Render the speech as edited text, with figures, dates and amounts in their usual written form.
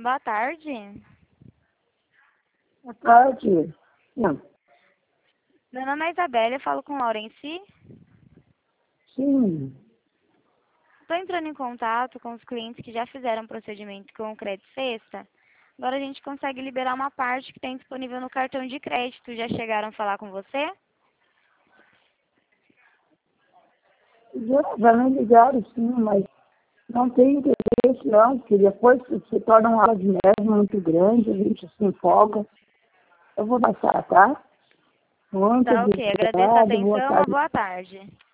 Boa tarde. Boa tarde. Não. Meu nome é Isabela, eu falo com Laurenci. Sim. Estou entrando em contato com os clientes que já fizeram procedimento com o Crédito Sexta. Agora a gente consegue liberar uma parte que tem disponível no cartão de crédito. Já chegaram a falar com você? Já me ligaram, sim, mas não tem interesse, não, porque depois se torna uma aula de neve muito grande, a gente se empolga. Eu vou passar, tá? Muito Tá ok, agradeço a obrigado, boa atenção, uma tarde. boa tarde.